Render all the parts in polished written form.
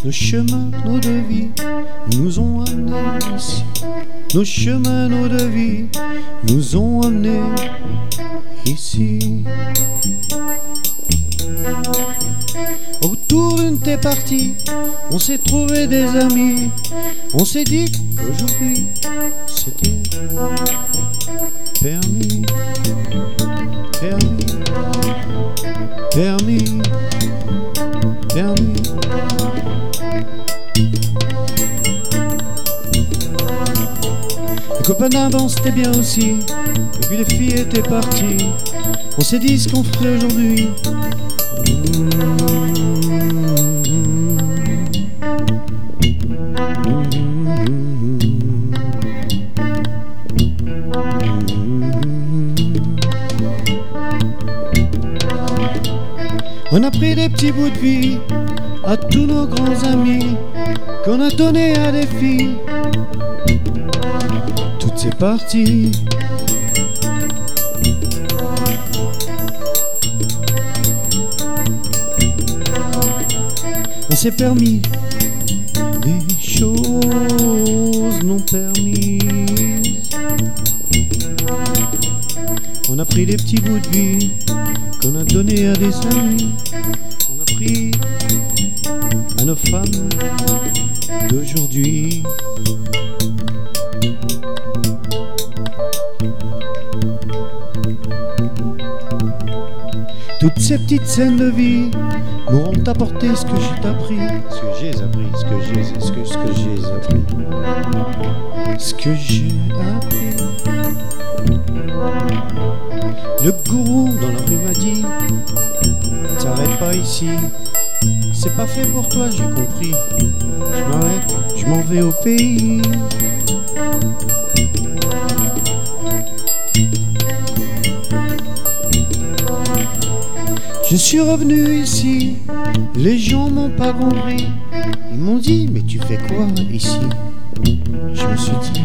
Nos chemins, nos deux vies nous ont amenés ici. Nos chemins, nos deux vies nous ont amenés ici. Autour d'une tes parties, on s'est trouvé des amis. On s'est dit qu'aujourd'hui c'était permis, permis, permis, permis. Les copains d'avant c'était bien aussi, et puis les filles étaient parties. On s'est dit ce qu'on ferait aujourd'hui. On a pris des petits bouts de vie à tous nos grands amis qu'on a donnés à des filles. Toutes ces parties. On s'est permis des choses non permises. On a pris des petits bouts de vie qu'on a donnés à des amis. On a pris à nos femmes d'aujourd'hui. Toutes ces petites scènes de vie m'auront apporté ce que j'ai appris. Ce que j'ai appris, ce que j'ai appris. Ce que j'ai appris. Le gourou dans la rue m'a dit: t'arrêtes pas ici, c'est pas fait pour toi, j'ai compris. Je m'arrête, je m'en vais au pays. Je suis revenu ici, les gens m'ont pas compris. Ils m'ont dit: mais tu fais quoi ici? Je me suis dit: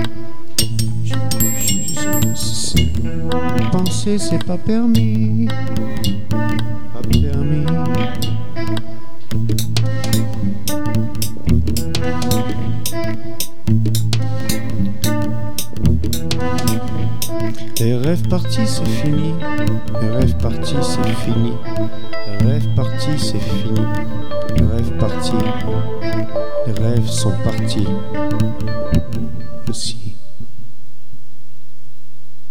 penser c'est pas permis, pas permis. Les rêves partis c'est fini, les rêves partis c'est fini, les rêves partis c'est fini, les rêves partis, les rêves sont partis aussi.